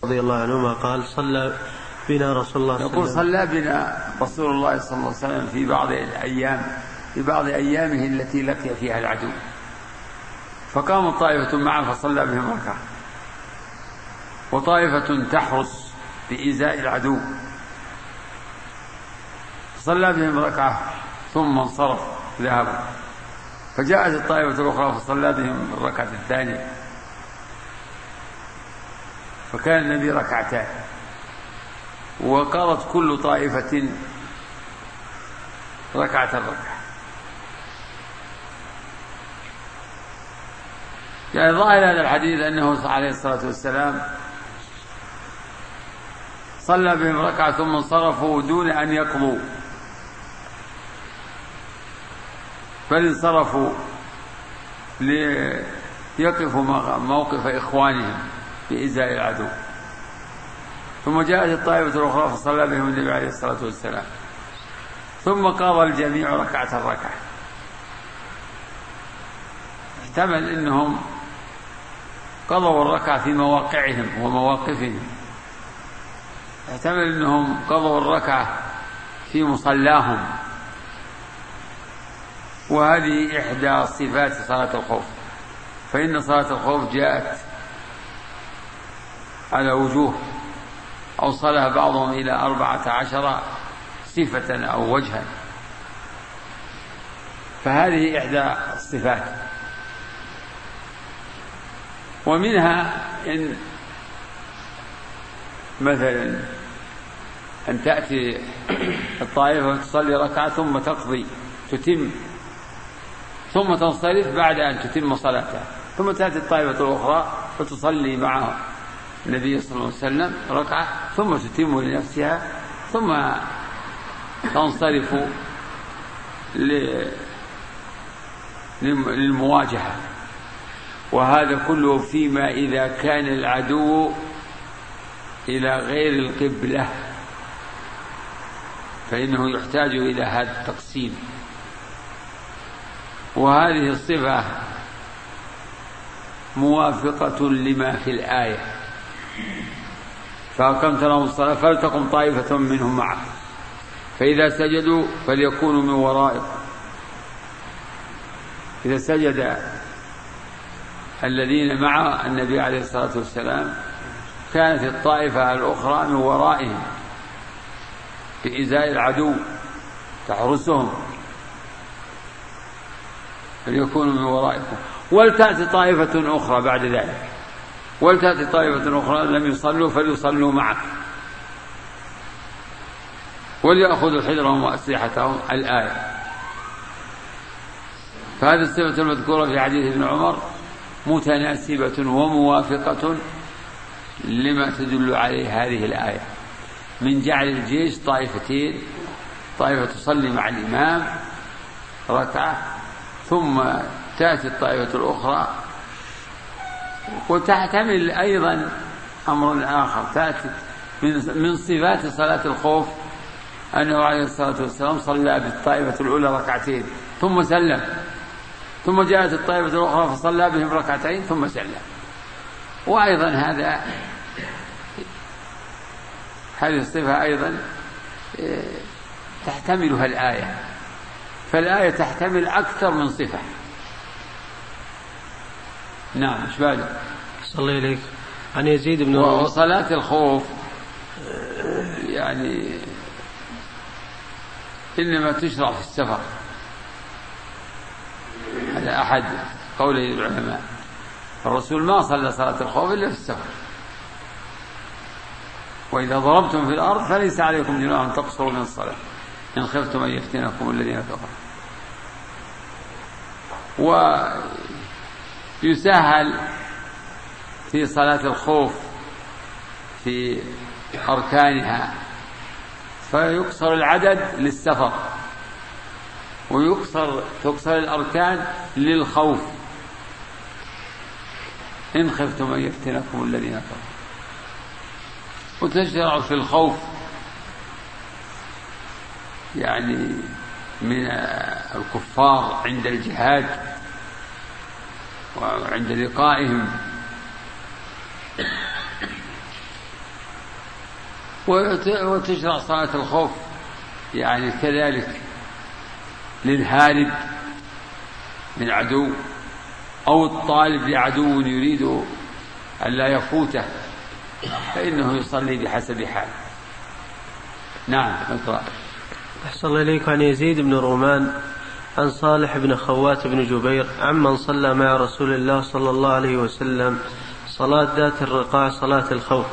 رضي الله عنهما قال صلى بنا رسول الله يقول صلى بنا رسول الله صلى الله عليه وسلم في بعض أيامه التي لقي فيها العدو، فقام طائفة معه فصلى بهم ركعة، وطائفة تحرس بإزاء العدو فصلى بهم ركعة ثم انصرف ذهبوا، فجاءت الطائفة الأخرى فصلى بهم الركعة الثانية، فكان النبي ركعتان، وقالت كل طائفة ركعة. يعني ظاهر هذا الحديث أنه عليه الصلاة والسلام صلى بهم ركعة ثم انصرفوا دون أن يقضوا، بل انصرفوا ليقفوا موقف إخوانهم بإزاء العدو، ثم جاءت الطائفة الأخرى فصلى بهم النبي عليه الصلاة والسلام، ثم قضى الجميع ركعة. احتمل أنهم قضوا الركعة في مواقعهم ومواقفهم، احتمل أنهم قضوا الركعة في مصلاهم، وهذه إحدى صفات صلاة الخوف، فإن صلاة الخوف جاءت على وجوه أوصلها بعضهم إلى 14 صفة أو وجها، فهذه إحدى الصفات. ومنها إن مثلا أن تأتي الطائفة وتصلي ركعة ثم تقضي تتم، ثم تنصرف بعد أن تتم صلاتها، ثم تأتي الطائفة الأخرى فتصلي مع النبي صلى الله عليه وسلم ركعة ثم تتم لنفسها، ثم تنصرف للمواجهة. وهذا كله فيما إذا كان العدو إلى غير القبلة، فإنه يحتاج إلى هذا التقسيم. وهذه الصفة موافقة لما في الآية: فأقمت لهم الصلاة فلتقم طائفة منهم معك فإذا سجدوا فليكونوا من ورائكم. إذا سجد الذين مع النبي عليه الصلاة والسلام كانت الطائفة الأخرى من ورائهم بإزاء العدو تحرسهم، فليكونوا من ورائكم. ولتأتي طائفة أخرى بعد ذلك، ولتأتي طائفة أخرى لم يصلوا فليصلوا معك وليأخذوا حذرهم وأسلحتهم، الآية. فهذه الصفة المذكورة في حديث ابن عمر متناسبة وموافقة لما تدل عليه هذه الآية من جعل الجيش طائفتين، طائفة تصلي مع الإمام ركعة ثم تأتي الطائفة الأخرى. وتحتمل أيضا أمر آخر تأتي من صفات صلاة الخوف أنه عليه الصلاة والسلام صلى بالطائفة الأولى ركعتين ثم سلم، ثم جاءت الطائفة الأخرى فصلى بهم ركعتين ثم سلم. وأيضا هذه الصفة أيضا تحتملها الآية، فالآية تحتمل أكثر من صفة. نعم. إيش بعده؟ صلى إليك عن يزيد بن وصلاة الخوف يعني إنما تشرع في السفر، هذا أحد قولي العلماء. الرسول ما صلى صلاة الخوف إلا في السفر. وإذا ضربتم في الأرض فليس عليكم جناح أن تقصروا من الصلاة إن خفتم أن يفتنكم الذين كفروا. ويسهل في صلاة الخوف في أركانها، فيقصر العدد للسفر وتقصر الأركان للخوف إن خفتم أن يفتنكم الذين كفروا. وتشرع في الخوف يعني من الكفار عند الجهاد وعند لقائهم، وتشرع صلاة الخوف يعني كذلك للهارب من عدو أو الطالب لعدو يريد أن لا يفوته فإنه يصلي بحسب حاله. نعم اقرأ. أحسن إليك. عن يزيد بن رومان عن صالح بن خوات بن جبير عمن صلى مع رسول الله صلى الله عليه وسلم صلاة ذات الرقاع صلاة الخوف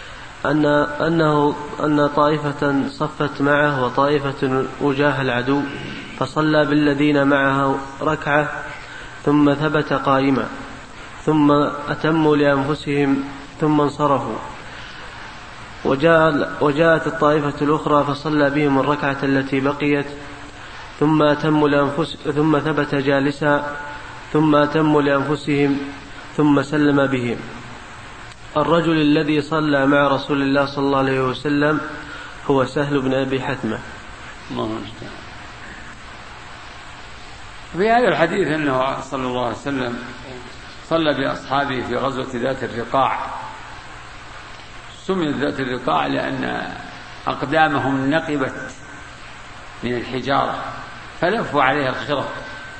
أن طائفة صفت معه وطائفة وجاه العدو فصلى بالذين معه ركعة ثم ثبت قائما ثم أتموا لأنفسهم ثم انصرفوا وجاءت الطائفة الأخرى فصلى بهم الركعة التي بقيت ثم ثبت جالسا ثم أتموا لأنفسهم ثم سلم بهم. الرجل الذي صلى مع رسول الله صلى الله عليه وسلم هو سهل بن أبي حثمة. في هذا الحديث أنه صلى الله عليه وسلم صلى بأصحابه في غزوة ذات الرقاع. سميت ذات الرقاع لأن أقدامهم نقبت من الحجارة فلفوا عليها الخرق،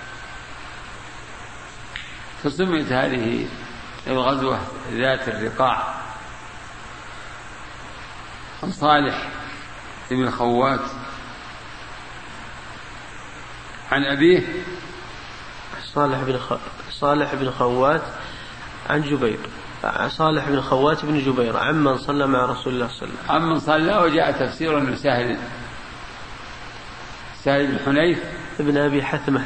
فسميت هذه الغزوة ذات الرقاع. عن صالح بن خوات عن أبيه صالح بن خوات عن جبير. صالح بن خوات بن جبير عمن صلى مع رسول الله صلى الله عليه وسلم. عمن صلى. وجاء تفسير من سهل بن حنيف ابن أبي حثمة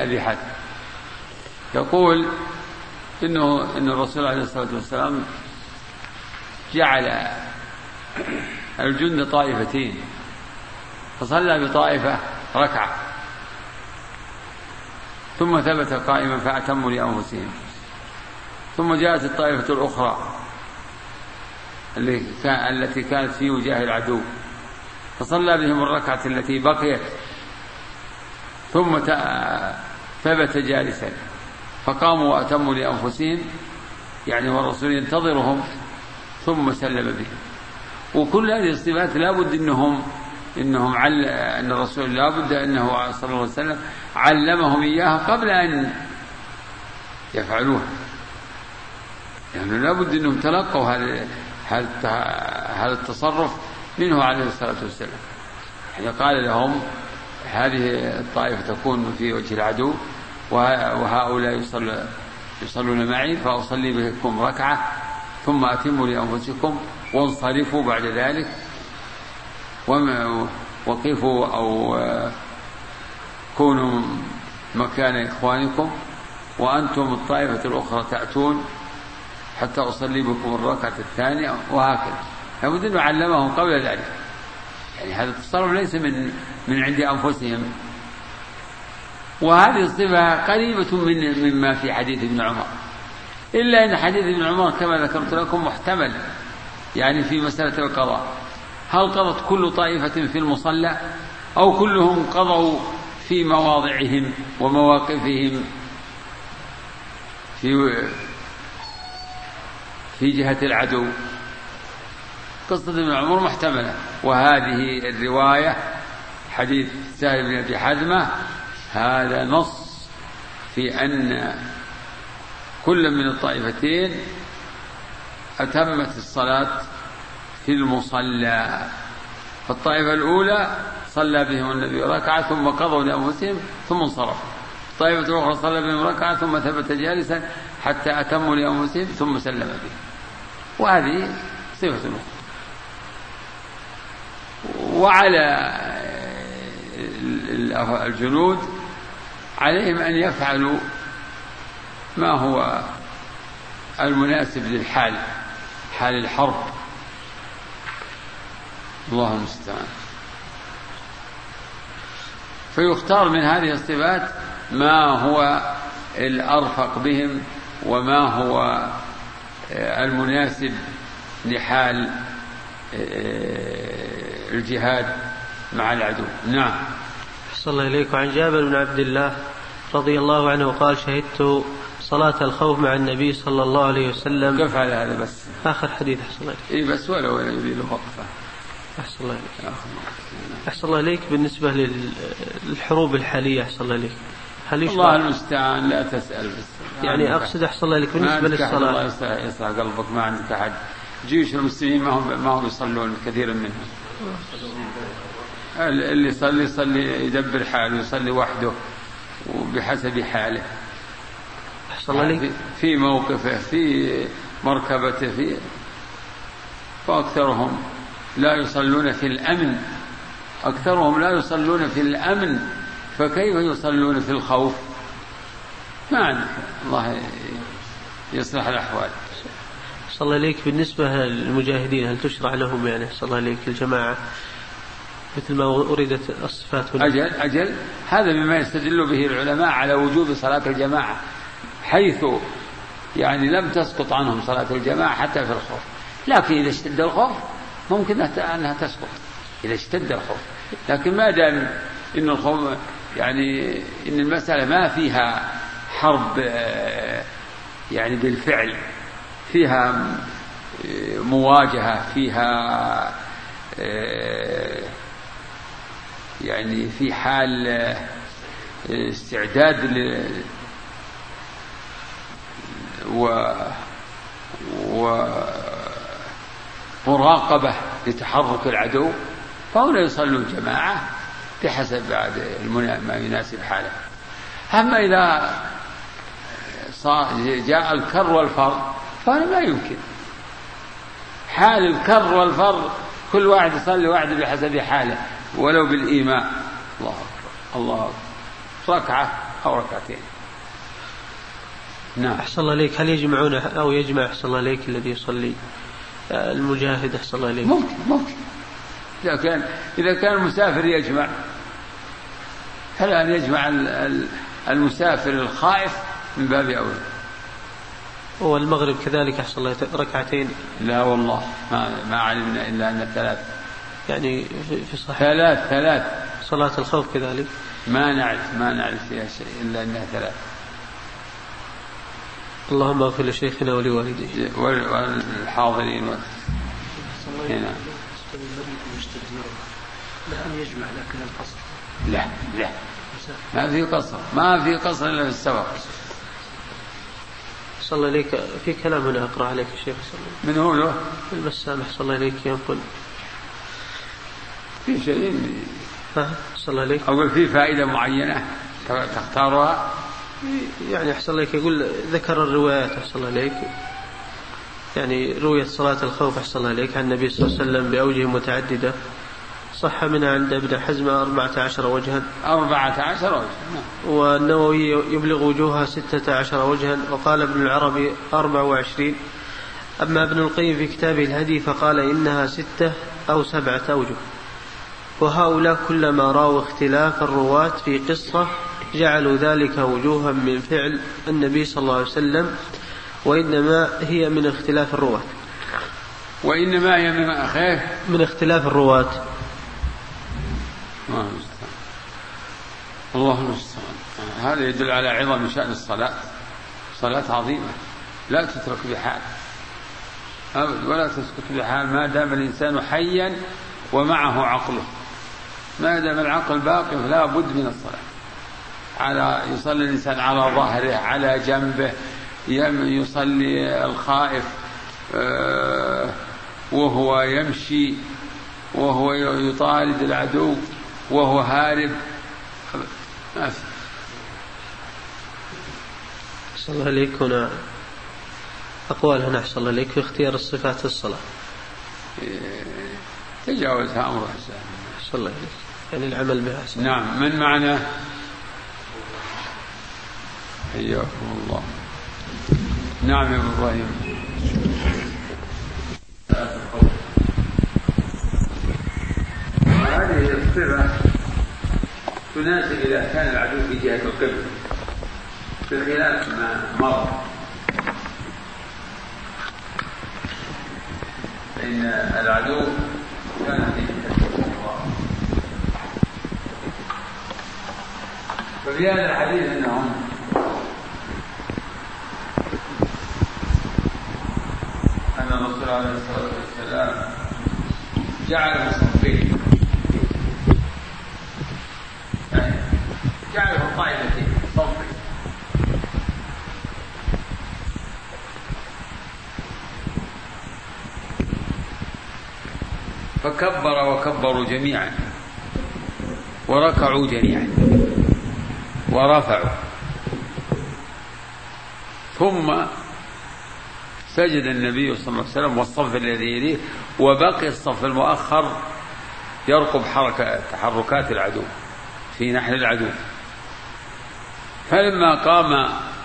يقول إن الرسول عليه الصلاة والسلام جعل الجند طائفتين فصلى بطائفة ركعة ثم ثبت قائما فأتموا لأنفسهم ثم جاءت الطائفة الأخرى التي كانت في وجاه العدو فصلى بهم الركعة التي بقيت ثم ثبت جالسا فقاموا وأتموا لأنفسهم يعني والرسول ينتظرهم ثم سلم بهم. وكل هذه الصفات لا بد أن الرسول لا بد أنه صلى الله عليه وسلم علمهم إياها قبل أن يفعلوها، يعني لا بد أنهم تلقوا هذا التصرف منه عليه الصلاة والسلام. يعني قال لهم هذه الطائفة تكون في وجه العدو وهؤلاء يصلون معي فأصلي بكم ركعة ثم أتموا لأنفسكم وانصرفوا بعد ذلك وقفوا أو كونوا مكان إخوانكم وأنتم الطائفة الأخرى تأتون حتى أصلي بكم الركعة الثانية وهكذا. لابد أن علمهم قبل ذلك، يعني هذا التصرف ليس من عند أنفسهم. وهذه الصفة قريبة مما في حديث ابن عمر، إلا أن حديث ابن عمر كما ذكرت لكم محتمل، يعني في مسألة القضاء هل قضت كل طائفة في المصلى أو كلهم قضوا في مواضعهم ومواقفهم في جهة العدو. قصة ابن عمر محتملة. وهذه الرواية حديث سهل بن أبي حثمة هذا نص في أن كل من الطائفتين أتمت الصلاة في المصلى. فالطائفة الأولى صلى بهم النبي ركعة ثم قضوا لأنفسهم ثم انصرفوا. الطائفة الأخرى صلى بهم ركعة ثم ثبت جالسا حتى أتموا لأنفسهم ثم سلم بهم. وهذه صفة أخرى. وعلى الجنود عليهم أن يفعلوا ما هو المناسب للحال، حال الحرب، الله المستعان. فيختار من هذه الصفات ما هو الأرفق بهم وما هو المناسب لحال الجهاد مع العدو. نعم. صلى الله عليك. عن جابر بن عبد الله رضي الله عنه قال شهدت صلاة الخوف مع النبي صلى الله عليه وسلم. كيف هذا بس آخر حديث حصل إيه بس ولا يريد وقفة. أحسن الله إليك. بالنسبة للحروب الحالية أحسن الله إليك، هل الله المستعان، لا تسأل بس يعني أقصد أحسن الله إليك بالنسبة للصلاة. الله يصلح قلبك، ما عندك أحد. جيوش المسلمين ما هم يصلون كثيرا منهم. اللي يصلي يدبر حاله، يصلي وحده وبحسب حاله، أحسن الله إليك، في موقفه، في مركبته، فأكثرهم لا يصلون في الأمن. أكثرهم لا يصلون في الأمن، فكيف يصلون في الخوف؟ ما عندك. الله يصلح الأحوال. أحسن الله إليك. بالنسبة للمجاهدين هل تشرع لهم يعني أحسن الله إليك الجماعة مثل ما أريدت الصفات هنا؟ أجل هذا مما يستدل به العلماء على وجوب صلاة الجماعة، حيث يعني لم تسقط عنهم صلاة الجماعة حتى في الخوف. لكن إذا اشتد الخوف ممكن أنها تسقط إذا اشتد الخوف، لكن ما دام إن الخوف يعني إن المسألة ما فيها حرب يعني بالفعل، فيها مواجهة، فيها يعني في حال استعداد ومراقبة لتحرك العدو، فهنا يصلون جماعة بحسب ما يناسب حاله. أما إذا جاء الكر والفر فهذا لا يمكن. حال الكر والفر كل واحد يصلي واحد بحسب حاله ولو بالإيماء. الله أكبر الله أكبر، ركعة أو ركعتين. نعم. أحسن الله عليك. هل يجمعون أو يجمع أحسن الله عليك الذي يصلي المجاهد أحسن الله عليك؟ ممكن إذا كان المسافر يجمع، فلا أن يجمع المسافر الخائف من باب أولى. والمغرب كذلك أحسن الله ركعتين؟ لا والله ما علمنا إلا أن 3 يعني في صحيح 3 صلاة الخوف كذلك ما نعرف فيها شيء إلا أنها 3. اللهم اغفر لشيخنا ولوالديه والحاضرين هنا. لا يجمع لكن القصر لا ما في قصر إلا في السفر. صلى الله عليك. في كلام هنا أقرأ عليك الشيخ من هو له المسامح صلى الله عليك ينقل في شيء صلى الله عليك أقول في فائدة معينة تختارها يعني أحسن الله عليك. يقول ذكر الروايات أحسن الله عليك يعني رؤية صلاة الخوف أحسن الله عليك عن النبي صلى الله عليه وسلم بأوجه متعددة، صح منها عند ابن حزم 14 وجها. 14 وجها. والنووي يبلغ وجوهها 16 وجها، وقال ابن العربي 24. أما ابن القيم في كتابه الهدي فقال إنها 6 أو 7 أوجه. وهؤلاء كلما راوا اختلاف الرواة في قصة جعلوا ذلك وجوها من فعل النبي صلى الله عليه وسلم، وإنما هي من اختلاف الرواة. وإنما هي من اختلاف الرواة. الله المستعان. هذا يدل على عظم شأن الصلاة. صلاة عظيمة لا تترك بحال أبدا، ولا تسكت بحال ما دام الإنسان حيا ومعه عقله. ما دام العقل باقي لا بد من الصلاة. يصلي الإنسان على ظهره، على جنبه، يصلي الخائف وهو يمشي، وهو يطارد العدو، وهو هارب. ما في. أحسن الله عليك. هنا أقوال هنا أحسن الله عليك في اختيار الصفات في الصلاة. تجاوزها أمر حسن. أحسن الله عليك يعني العمل بها أحسن. نعم. من معنا؟ حياكم الله. نعم يا إبراهيم. هذه الصفة تناسب إذا كان العدو في جهة القبلة، بخلاف ما مر، فإن العدو كان في جهة الله. ففي هذا الحديث أنهم أن الرسول عليه الصلاة والسلام جعله صفين، يعني جعله طائفتين صفين. فكبر وكبروا جميعا وركعوا جميعا ورفعوا، ثم سجد النبي صلى الله عليه وسلم والصف الذي يليه، وبقي الصف المؤخر يرقب تحركات العدو في نحر العدو. فلما قام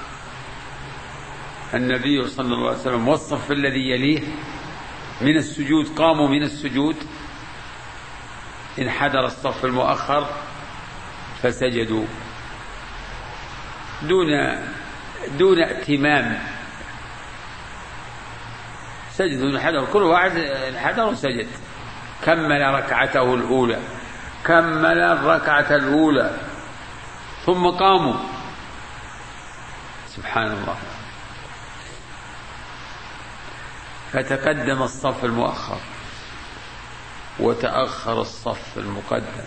النبي صلى الله عليه وسلم والصف الذي يليه من السجود، قاموا من السجود، انحدر الصف المؤخر فسجدوا دون ائتمام، سجدوا انحدروا، كل واحد انحدر وسجد، كمل ركعته الأولى، كمل الركعة الأولى، ثم قاموا. سبحان الله. فتقدم الصف المؤخر وتأخر الصف المقدم،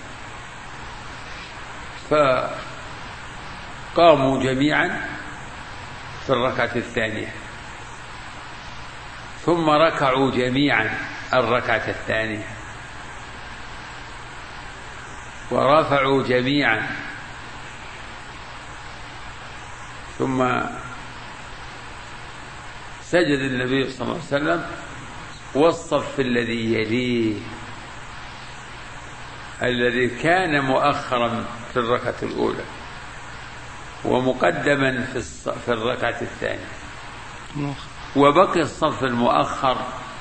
فقاموا جميعا في الركعة الثانية، ثم ركعوا جميعا الركعة الثانية، ورفعوا جميعا، ثم سجد النبي صلى الله عليه وسلم والصف الذي يليه الذي كان مؤخرا في الركعة الأولى ومقدما في الركعة الثانية، وبقي الصف المؤخر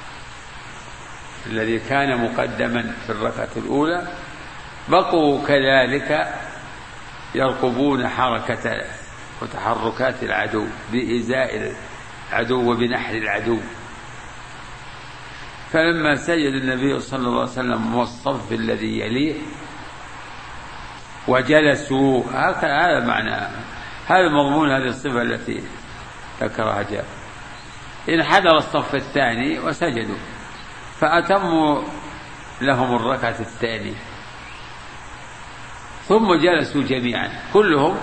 الذي كان مقدما في الركعة الأولى بقوا كذلك يرقبون حركة وتحركات العدو بإزاء العدو وبنحر العدو. فلما سجد النبي صلى الله عليه وسلم والصف الذي يليه وجلسوا، هذا معنى، هذا مضمون هذه الصفة التي ذكرها جابر، انحدر الصف الثاني وسجدوا، فأتموا لهم الركعة الثانية، ثم جلسوا جميعا كلهم،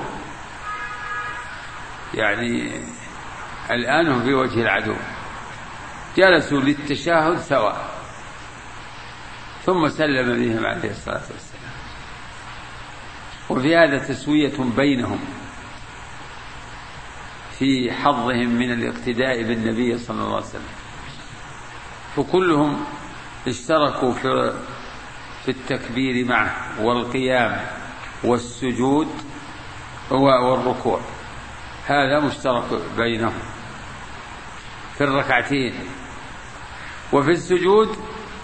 يعني الآن هم في وجه العدو، جلسوا للتشاهد سواء، ثم سلم بهم عليه الصلاة والسلام. وفي هذا تسوية بينهم في حظهم من الاقتداء بالنبي صلى الله عليه وسلم، فكلهم اشتركوا في التكبير معه والقيام والسجود والركوع، هذا مشترك بينهم في الركعتين. وفي السجود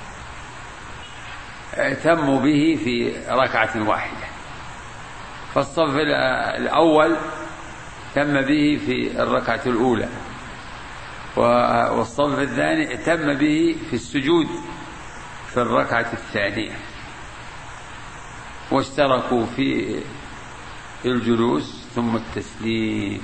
تموا به في ركعة واحدة، فالصف الأول تم به في الركعة الأولى، والصف الثاني تم به في السجود في الركعة الثانية، واشتركوا في الجلوس ثم التسليم.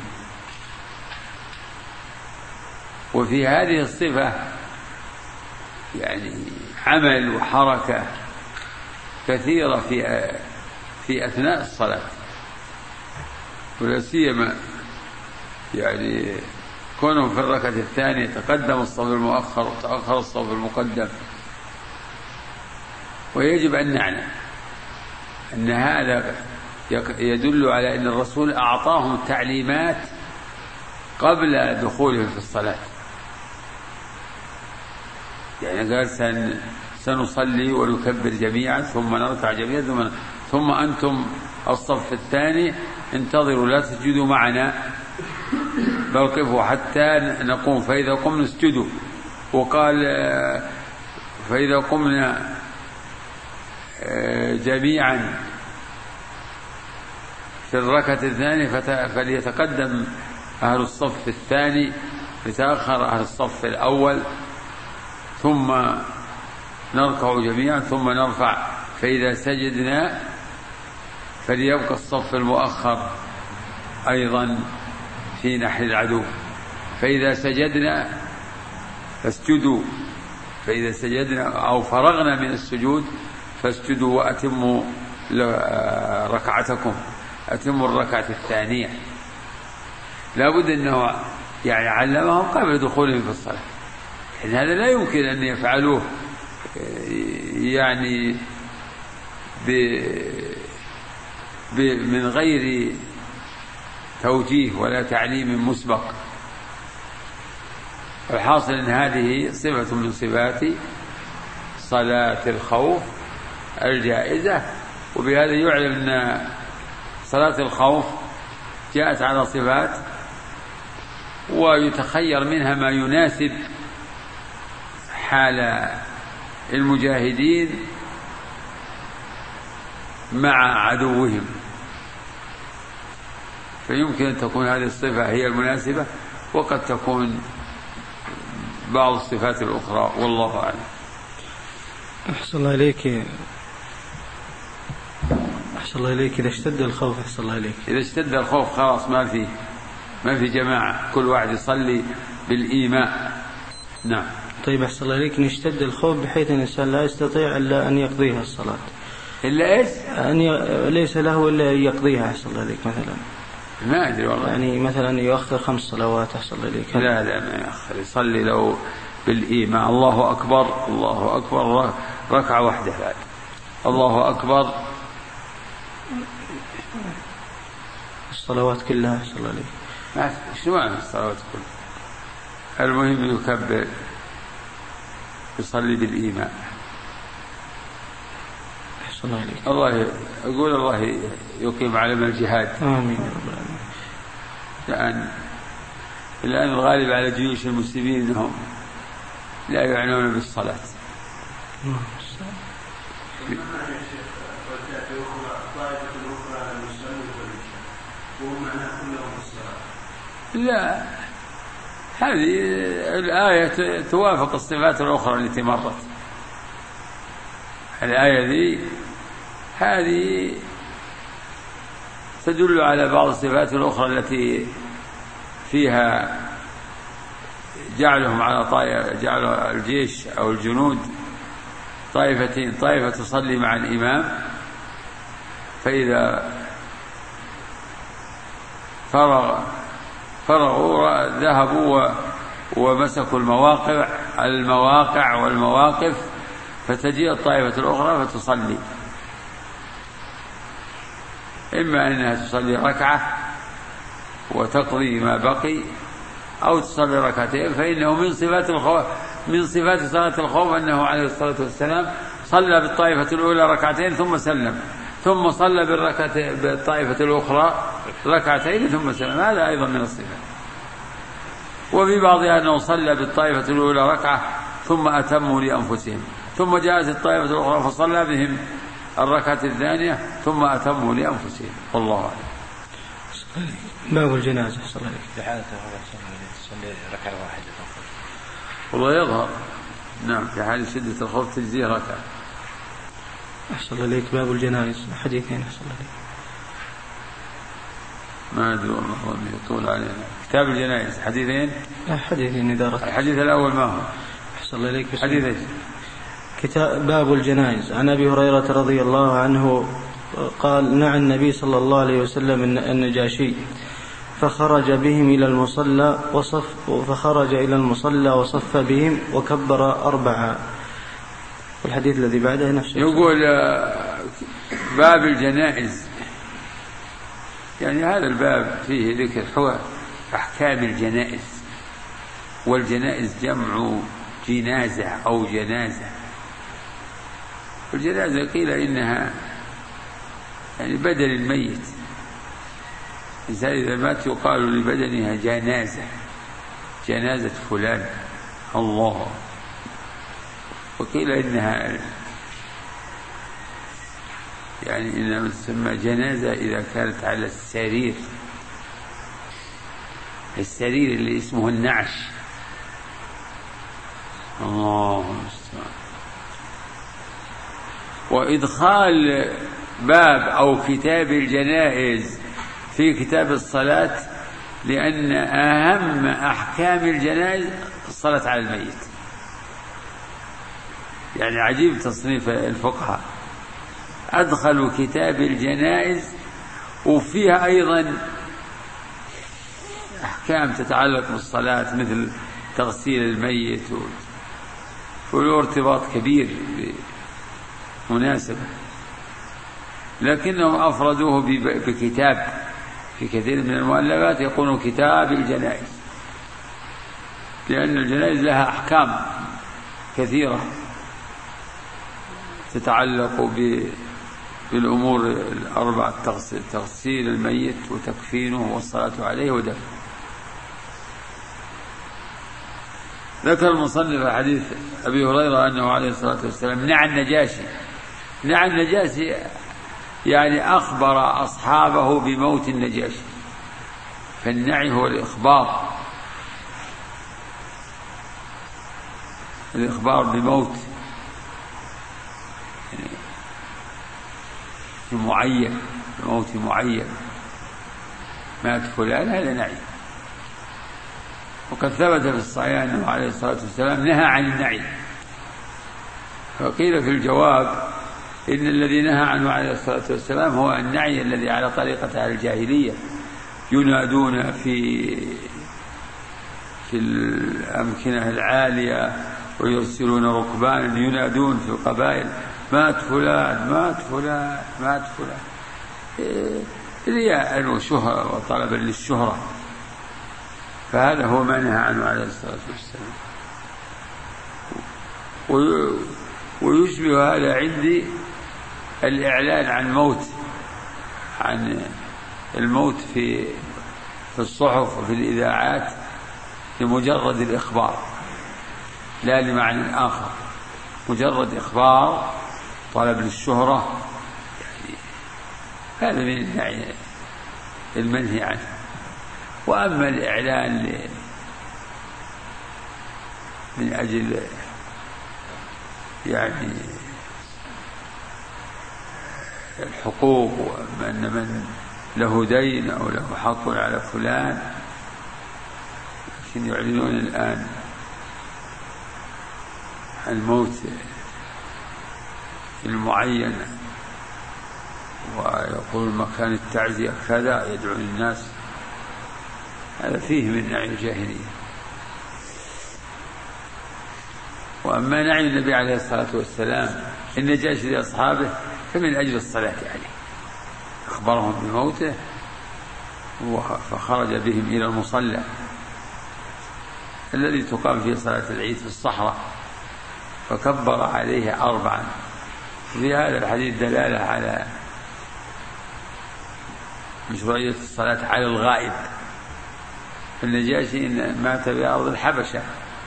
وفي هذه الصفة يعني عمل وحركة كثيرة في أثناء الصلاة، ولا سيما يعني كونهم في الركعة الثانية تقدم الصف المؤخر وتأخر الصف المقدم. ويجب أن نعلم أن هذا يدل على أن الرسول أعطاهم تعليمات قبل دخولهم في الصلاة، يعني قال سنصلي ونكبر جميعا ثم نركع جميعا ثم أنتم الصف الثاني انتظروا لا تسجدوا معنا بل قفوا حتى نقوم، فإذا قمنا اسجدوا. وقال فإذا قمنا جميعا في الركعة الثانية فليتقدم أهل الصف الثاني لتأخر أهل الصف الأول، ثم نركع جميعا ثم نرفع، فإذا سجدنا فليبقى الصف المؤخر أيضا في نحر العدو، فإذا سجدنا فاسجدوا فإذا سجدنا أو فرغنا من السجود فاسجدوا وأتموا ركعتكم، أتموا الركعة الثانية. لا بد أنه يعني علمهم قبل دخولهم في الصلاة، يعني هذا لا يمكن أن يفعلوه يعني من غير توجيه ولا تعليم مسبق. الحاصل أن هذه صفة من صفات صلاة الخوف الجائزة، وبهذا يعلم أن صلاة الخوف جاءت على صفات ويتخير منها ما يناسب حال المجاهدين مع عدوهم، فيمكن أن تكون هذه الصفة هي المناسبة، وقد تكون بعض الصفات الأخرى، والله أعلم. أحسن الله إليك، أحسن الله إليك. إذا اشتد الخوف، أحسن الله إليك، إذا اشتد الخوف خلاص ما في جماعة، كل واحد يصلي بالإيماء. نعم. طيب أحسن الله إليك، نشتد الخوف بحيث أن الإنسان لا يستطيع إلا أن يقضيها الصلاة، إلا إيش؟ ليس له إلا أن يقضيها. أحسن الله إليك، مثلا ما أدري والله، يعني مثلا يؤخر 5 صلوات. أحسن الله إليك. لا ما يؤخر، يصلي لو بالإيمان الله أكبر الله أكبر ركعة واحدة بعد الله أكبر الصلوات كلها. أحسن الله إليك. شو معنى الصلوات كلها؟ المهم يكبر يصلي بالإيمان. أحسن الله إليك. الله أقول الله يقيم علم الجهاد. آمين يا رب العالمين. الآن الغالب على جيوش المسلمين أنهم لا يعنون بالصلاة. لا، هذه الآية توافق الصفات الأخرى التي مرت. الآية دي هذه تدل على بعض الصفات الأخرى التي فيها جعلهم على جعل الجيش أو الجنود طائفتين، طائفة تصلي مع الإمام، فإذا فرغوا ذهبوا ومسكوا المواقع والمواقف، فتجيء الطائفة الأخرى فتصلي، إما أنها تصلي ركعة وتقضي ما بقي، أو تصلي ركعتين، فإنه من صفات صلاة الخوف أنه عليه الصلاة والسلام صلى بالطائفة الأولى ركعتين ثم سلم، ثم صلى بالطائفة الأخرى ركعتين ثم سلم. هذا أيضا من الصفات. وفي بعضها أنه صلى بالطائفة الأولى ركعة ثم أتموا لأنفسهم، ثم جاءت الطائفة الأخرى فصلى بهم الركعة الثانية ثم أتموا لأنفسهم. والله أعلم. باب الجنازة. أحسن الله في حالة تصلي ركعة واحدة فقط. والله يظهر نعم في حال شدة الخوف تجزي ركعة. أحسن الله إليك. باب الجنائز، حديثين. أحسن الله إليك. ما أدري والله يطول علينا. كتاب الجنائز حديثين إذا رأت. الحديث الأول ما هو؟ أحسن الله إليك. حديث كتاب باب الجنائز. عن أبي هريرة رضي الله عنه قال: نعى النبي صلى الله عليه وسلم النجاشي فخرج بهم إلى المصلى وصف بهم وكبر 4. والحديث الذي بعده نفسه. يقول باب الجنائز، يعني هذا الباب فيه ذكر أحكام الجنائز، والجنائز جمع جنازة أو جنازة. والجنازة قيل إنها يعني بدل الميت، الإنسان إذا مات يقال لبدنها جنازة فلان الله. وقيل إنها يعني إنما تسمى جنازة إذا كانت على السرير اللي اسمه النعش. الله المستعان. وإدخال باب أو كتاب الجنائز في كتاب الصلاة، لأن أهم أحكام الجنائز الصلاة على الميت، يعني عجيب تصنيف الفقهاء، أدخلوا كتاب الجنائز وفيها أيضا أحكام تتعلق بالصلاة مثل تغسيل الميت، وله ارتباط كبير مناسب، لكنهم أفردوه بكتاب في كثير من المؤلفات يقولون كتاب الجنائز، لأن الجنائز لها أحكام كثيرة تتعلق بالأمور الأربعة: تغسيل الميت وتكفينه والصلاة عليه ودفنه. ذكر المصنف حديث أبي هريرة أنه عليه الصلاة والسلام نعى النجاشي يعني أخبر أصحابه بموت النجاشي، فالنعي هو الإخبار بموت معين، بموت معين، مات فلان، هذا نعي. وقد ثبت في الصحيح أنه عليه الصلاة والسلام نهى عن النعي، فقيل في الجواب إن الذي نهى عنه عليه الصلاة والسلام هو النعي الذي على طريقة أهل الجاهلية، ينادون في الأمكنة العالية ويرسلون ركبانا ينادون في القبائل: مات فلان مات فلان مات فلان، رياء وشهرة وطلبا للشهرة، فهذا هو ما نهى عنه عليه الصلاة والسلام. ويشبه هذا عندي الإعلان عن الموت في الصحف وفي الإذاعات لمجرد الإخبار لا لمعنى آخر، مجرد إخبار طلب للشهرة، هذا من النعي المنهي عنه. وأما الإعلان من أجل يعني الحقوق، وأن من له دين أو له حق على فلان، لكن يعلنون الآن الموت المعين ويقول مكان التعزية كذا، يدعون الناس، هذا فيه من نعي الجاهلية. وأما نعي النبي عليه الصلاة والسلام النجاشي لأصحابه فمن أجل الصلاة عليه، أخبرهم بموته فخرج بهم إلى المصلى الذي تقام فيه صلاة العيد في الصحراء، فكبر عليه 4. في هذا الحديث دلالة على مشروعية الصلاة على الغائب. النجاشي مات بأرض الحبشة،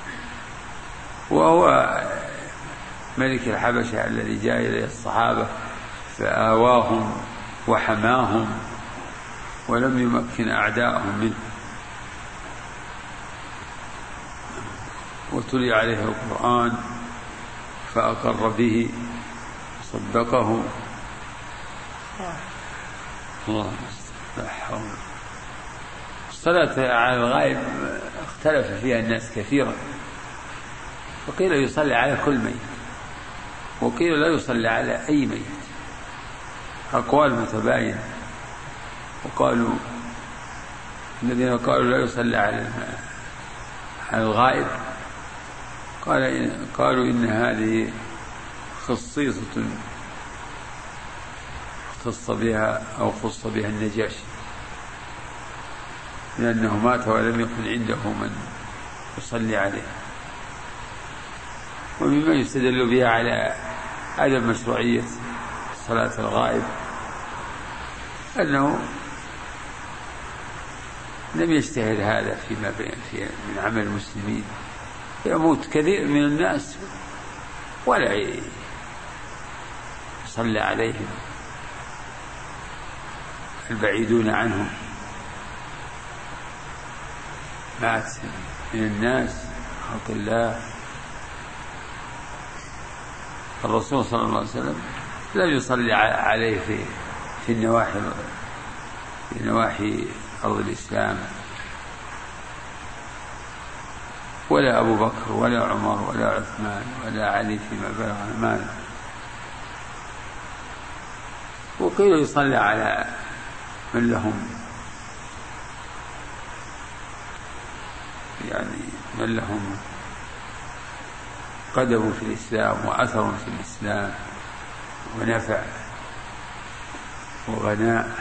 وهو ملك الحبشة الذي جاء إليه الصحابة فآواهم وحماهم ولم يمكن أعداءهم منه، وتلي عليه القرآن فأقر به صدقه. الله استحوذ. الصلاة على الغائب اختلف فيها الناس كثيرا، وقيل يصلي على كل ميت، وقيل لا يصلي على أي ميت، أقوال متباينة. وقالوا الذين قالوا لا يصلي على الغائب قالوا إن هذه خصيصة خص بها النجاشي، لأنه مات ولم يكن عنده من يصلي عليه. ومما يستدل بها على عدم مشروعية صلاة الغائب أنه لم يجتهد هذا فيما بين من عمل المسلمين، يموت كثير من الناس ولا يصلى عليهم البعيدون عنهم. مات من الناس خلق الله الرسول صلى الله عليه وسلم لم يصلي عليه في نواحي أرض الإسلام، ولا أبو بكر ولا عمر ولا عثمان ولا علي فيما بلغ مال. وقيل يصلى على من لهم من لهم قدم في الإسلام وأثر في الإسلام ونفع وغناء،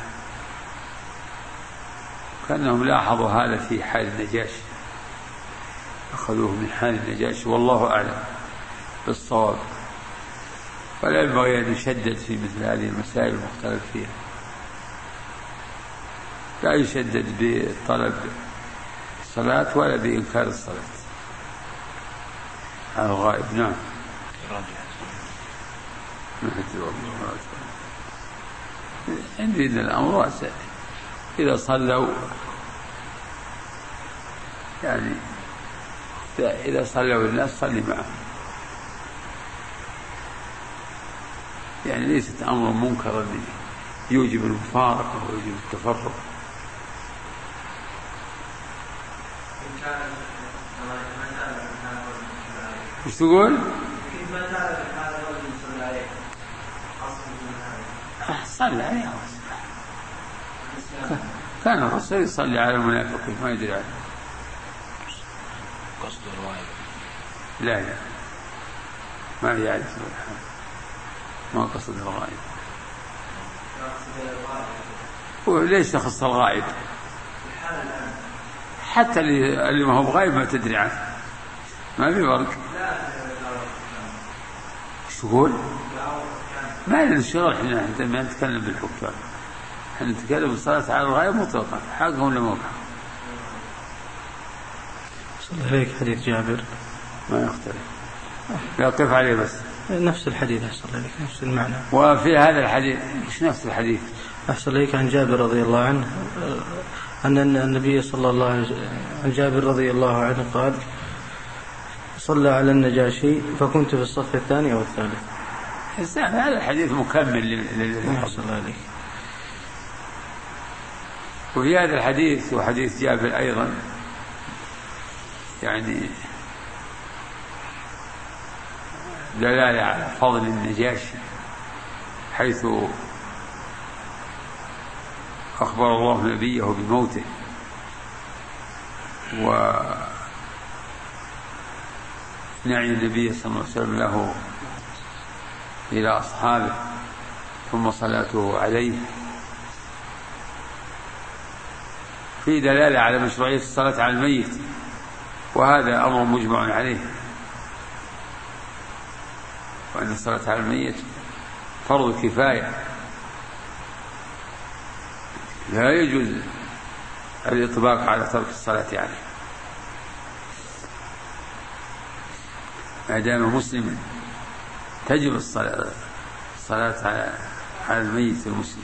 كأنهم لاحظوا هذا في حال النجاشي، أخذوه من حال النجاشي، والله أعلم بالصواب. ولا ينبغي أن يشدد في مثل هذه المسائل المختلف فيها، لا يشدد بطلب الصلاة ولا بإنكار الصلاة على الغائب. نعم. عندي الأمر واسع، إذا صلوا إذا صلوا الناس صلي معهم، ليست أمر منكرا يوجب المفارقة ويوجب التفرق. وش تقول؟ صلى عليه، كان الرسول يصلي على المنافقين ما يدري عنه. قصد الغائب؟ لا ما يعرف، ما قصد الغائب. وليش تخص الغائب؟ حتى اللي ما هو غائب ما تدري عنه، ما في فرق. شو تقول؟ ما لنا شغل، احنا ما نتكلم بالحكام، احنا نتكلم بالصلاة على الغائب مطلقا، حقهم ولا موقع. صلى عليك حديث جابر ما يختلف، يقف عليه بس نفس الحديث، أحسن عليك نفس المعنى. وفي هذا الحديث مش نفس الحديث؟ أحسن عليك عن جابر رضي الله عنه أن النبي صلى الله عليه وسلم، عن جابر رضي الله عنه قال: صلى على النجاشي فكنت في الصف الثاني أو الثالث. هذا الحديث مكمل للذي أحسن عليك. وفي هذا الحديث وحديث جابر أيضا دلالة على فضل النجاشي، حيث أخبر الله نبيه بموته ونعي النبي صلى الله عليه وسلم له إلى أصحابه، ثم صلاته عليه، في دلالة على مشروعية الصلاة على الميت، وهذا أمر مجمع عليه، وأن الصلاة على الميت فرض كفاية، لا يجوز الإطباق على ترك الصلاة عليه ما دام مسلما، تجب الصلاة على الميت المسلم،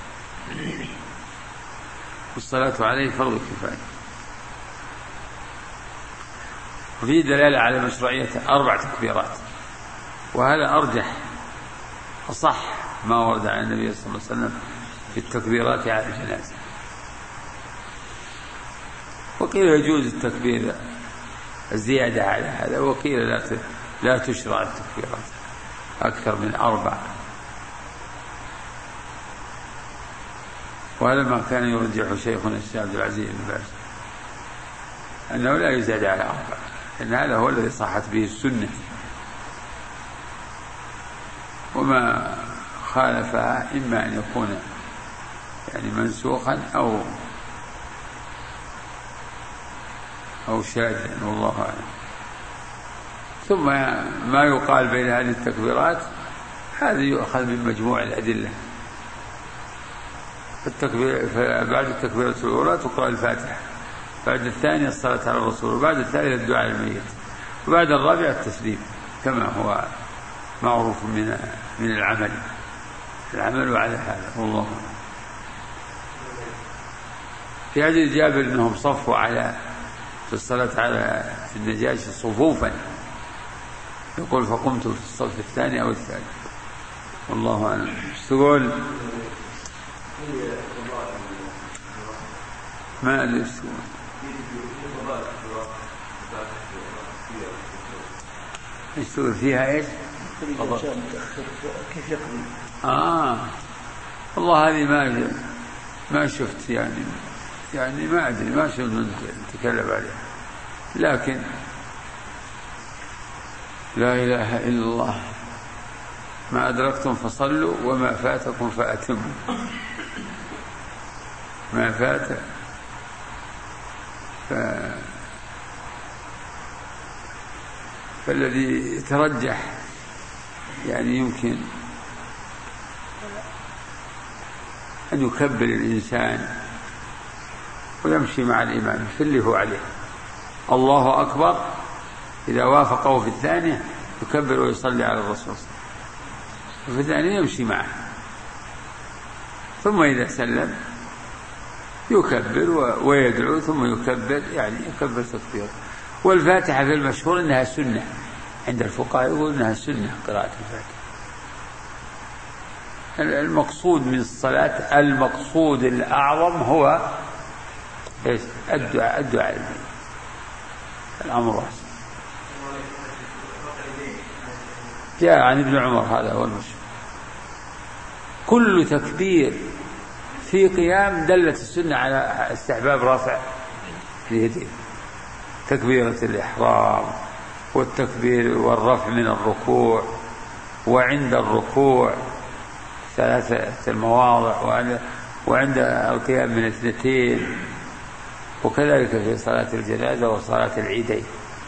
والصلاة عليه فرض كفاية. وفيه دلالة على مشروعية 4 تكبيرات، وهذا أرجح أصح ما ورد عن النبي صلى الله عليه وسلم في التكبيرات على الجنازة. وقيل يجوز التكبير الزيادة على هذا، وقيل لا تشرع التكبيرات أكثر من 4، وهذا ما كان يرجح شيخنا الشيخ عبد العزيز بن باز، أنه لا يزاد على 4، لأن هذا هو الذي صحت به السنة، وما خالفها إما أن يكون منسوخا أو شاذا، والله أعلم. ثم ما يقال بين هذه التكبيرات هذا يؤخذ من مجموع الأدلة. بعد التكبيرة الأولى تقرأ الفاتحة، بعد الثانية الصلاة على الرسول، وبعد الثالثة الدعاء للميت، وبعد الرابعة التسليم، كما هو معروف من العمل على هذا، والله أعلم. في حديث جابر أنهم صفوا في الصلاة على النجاشي صفوفا، يقول: فقمت في الصف الثاني أو الثالث، والله أعلم. تقول ما أدري يستوي فيها إيش؟ كيف يقضي؟ والله هذه ما شفت يعني ما أدري، ما شفت من تكلم عليها، لكن لا إله إلا الله، ما أدركتم فصلوا وما فاتكم فأتموا. ما فات فالذي يترجح يعني يمكن أن يكبر الإنسان ويمشي مع الإمام في اللي هو عليه. الله أكبر إذا وافقه في الثانية يكبر ويصلي على الرسول، وفي الثانية يمشي معه، ثم إذا سلم يكبر ويدعو ثم يكبر، يعني يكبر تكبير. والفاتحة في المشهور أنها سنة عند الفقهاء، يقول أنها سنة قراءة الفاتحة. المقصود من الصلاة، المقصود الأعظم هو الدعاء الأمر واسع. جاء عن ابن عمر، هذا هو المشهور. كل تكبير في قيام دلت السنة على استحباب رفع اليدين، تكبيرة الإحرام والتكبير والرفع من الركوع وعند الركوع 3 المواضع، وعند القيام من 2، وكذلك في صلاة الجنازة وصلاة العيدين.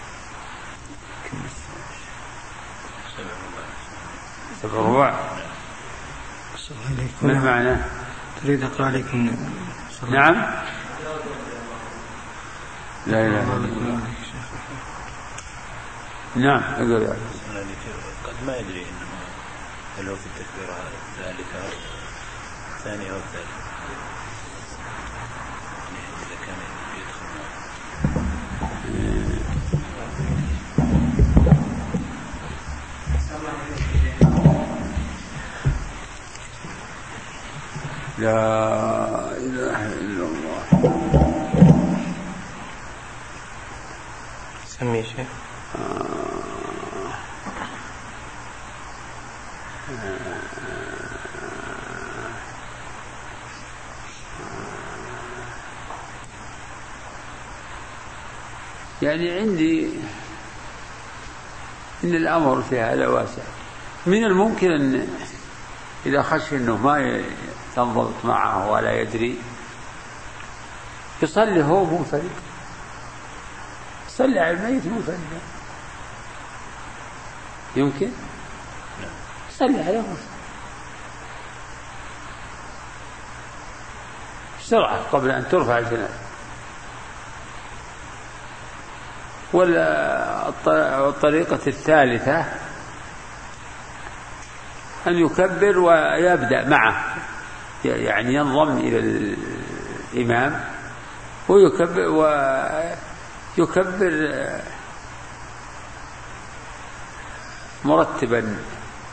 7 ما معنى؟ تريد أقرأ عليكم؟ نعم. لا إله إلا الله. نعم أقول يعني. قد ما يدري هل هو في التكبير الثالثة الثانية أو الثالثة، إذا كان يدخل لا إله إلا الله. سمي شيء. يعني عندي إن الأمر في هذا واسع. من الممكن أن إذا خشي أنه ما تنضبط معه ولا يدري يصلي هو منفرد، يصلي على الميت منفردا، يمكن يصلي عليه منفرد بسرعة قبل أن ترفع الجنازة. ولا الطريقة الثالثة أن يكبر ويبدأ معه، يعني ينضم إلى الإمام ويكبر مرتبا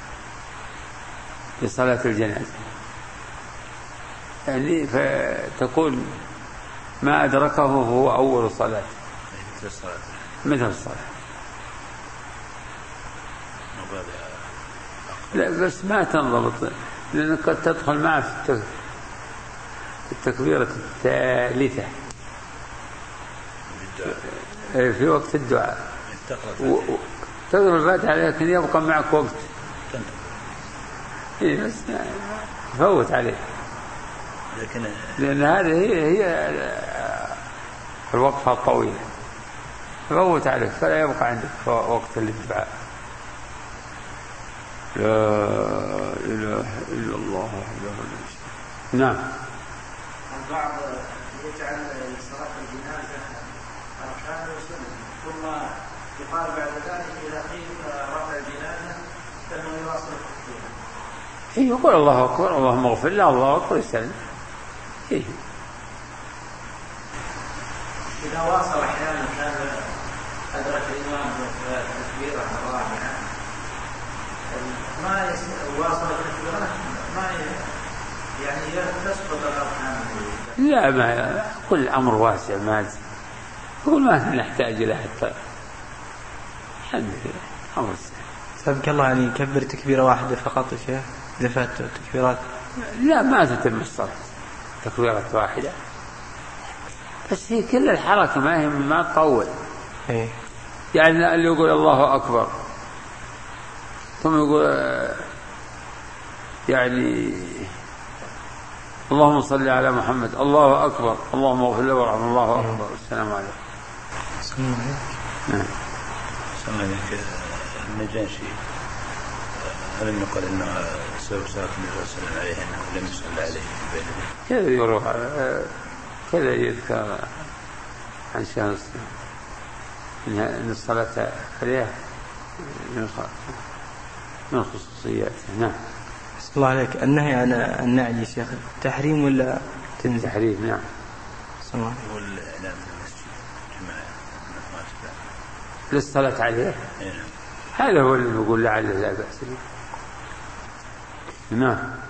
لصلاة الجنازة، يعني فتكون ما أدركه هو أول صلاة مثل الصلاة. لا بس ما تنضبط، لأنك قد تدخل معه في التكبيرة الثالثة في وقت الدعاء، تقرأ الفاتحة لكن يبقى معك وقت بس فوت عليه، لأن هذه هي الوقفة الطويلة، فوت عليك فلا يبقى عندك وقت للدعاء. لا إله إلا الله وحده لا شريك له. نعم. البعض يجعل صلاة الجنازة أركان وسنن، ثم يقال بعد ذلك إذا قيل رفع الجنازة فإنه يواصل التكبير. يقول الله أكبر اللهم اغفر له، الله أكبر يستلم. إذا واصل أحيانا كان أدرك الإمام التكبيرة الرابعة ما واصل التكبيرة ما يعني تسقط الأركان. لا ما كل أمر واسع، ما يقول ما نحتاج إلى حتى الحمد لله. أمر سابق الله يعني يكبر تكبيرة واحدة فقط يا شيخ إذا فاتوا التكبيرات؟ لا ما تتم الصلاة تكبيرة واحدة، بس هي كل الحركة ما تطول. يعني اللي يقول الله أكبر ثم يقول يعني اللهم صل على محمد، الله أكبر، اللهم اغفر له وارحمه، الله أكبر، السلام عليكم. صلى عليك. النجاشي هل نقل أنه سبب صلاة النبي صلى الله عليه وسلم أنه لم يصلى عليه في بيته؟ كذا يروح كذا يذكر عن شخص أن الصلاة عليه من خصوصياته. نعم. بسم الله عليك. النهي عن النعل يا شيخ تحريم ولا تنزيل؟ تحريم. نعم. بسم الله. والإعلان في المسجد جماعة للصلاة عليه. هذا هو اللي يقول لعله لا بأس به. نعم.